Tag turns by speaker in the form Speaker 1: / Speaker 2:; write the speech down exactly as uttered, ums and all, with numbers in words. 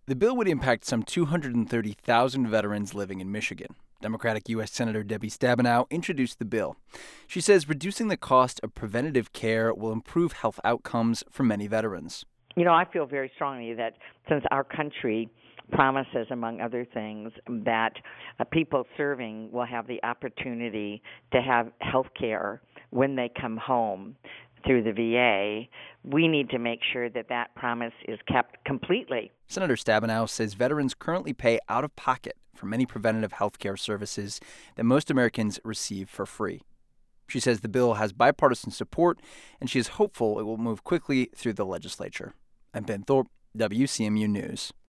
Speaker 1: The bill would impact some two hundred thirty thousand veterans living in Michigan. Democratic U S. Senator Debbie Stabenow introduced the bill. She says reducing the cost of preventative care will improve health outcomes for many veterans.
Speaker 2: You know, I feel very strongly that since our country promises, among other things, that uh, people serving will have the opportunity to have health care when they come home through the V A, we need to make sure that that promise is kept completely.
Speaker 1: Senator Stabenow says veterans currently pay out of pocket for many preventative health care services that most Americans receive for free. She says the bill has bipartisan support, and she is hopeful it will move quickly through the legislature. I'm Ben Thorpe, W C M U News.